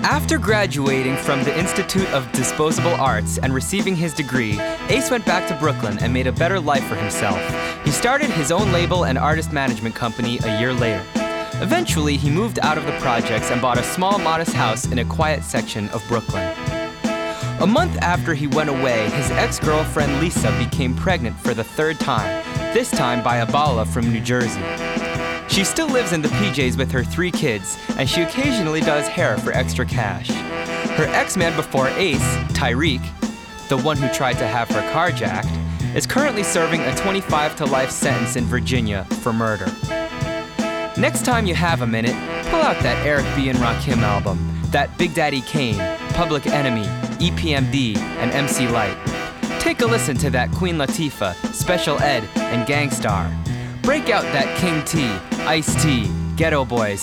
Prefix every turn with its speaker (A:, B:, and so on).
A: After graduating from the Institute of Disposable Arts and receiving his degree, Ace went back to Brooklyn and made a better life for himself. He started his own label and artist management company a year later. Eventually, he moved out of the projects and bought a small, modest house in a quiet section of Brooklyn. A month after he went away, his ex-girlfriend Lisa became pregnant for the third time, this time by a Bala from New Jersey. She still lives in the PJs with her 3 kids, and she occasionally does hair for extra cash. Her ex-man before Ace, Tyreek, the one who tried to have her carjacked, is currently serving a 25 to life sentence in Virginia for murder. Next time you have a minute, pull out that Eric B. and Rakim album, that Big Daddy Kane, Public Enemy, EPMD, and MC Lyte. Take a listen to that Queen Latifah, Special Ed, and Gangstar. Break out that King T, Ice-T, Ghetto Boys,